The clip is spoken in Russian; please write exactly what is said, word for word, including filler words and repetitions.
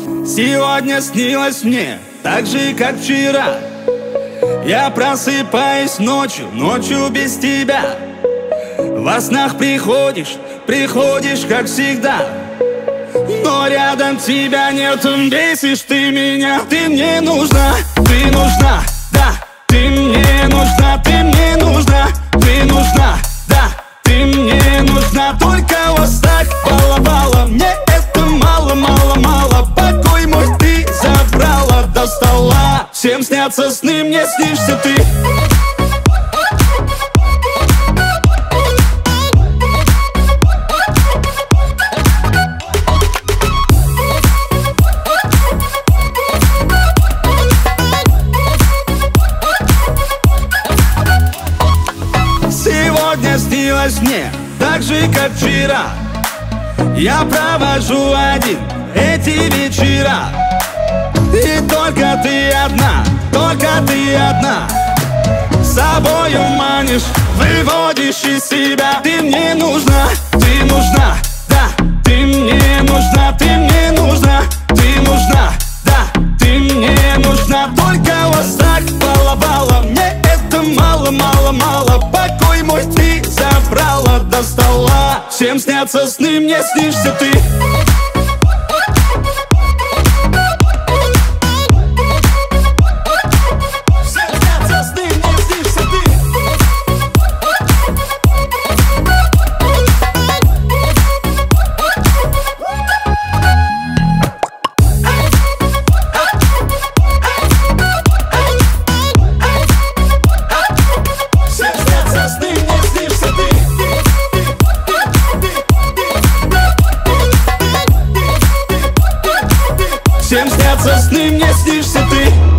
Сегодня снилось мне так же, как вчера. Я просыпаюсь ночью, ночью без тебя. Во снах приходишь, приходишь, как всегда. Но рядом тебя нет, бесишь ты меня. Ты мне нужна, ты нужна, да. Ты мне нужна, ты мне нужна, ты нужна, да. Ты мне нужна, только вот так баловала. Мне это мало, мало, мало. Покой мой ты забрала до стола. Всем снятся сны, мне снишься ты. Сегодня снилось мне так же, как вчера. Я провожу один эти вечера. И только ты одна, только ты одна. С собою манишь, выводишь из себя. Ты мне нужна, ты нужна, да. Ты мне нужна, ты мне нужна, ты нужна, да. Ты мне нужна, только вот так баловала. Мне это мало, мало, мало. Покой мой ты забрала до стола. Всем снятся сны, мне снишься ты. Всем снятся сны, мне снишься ты.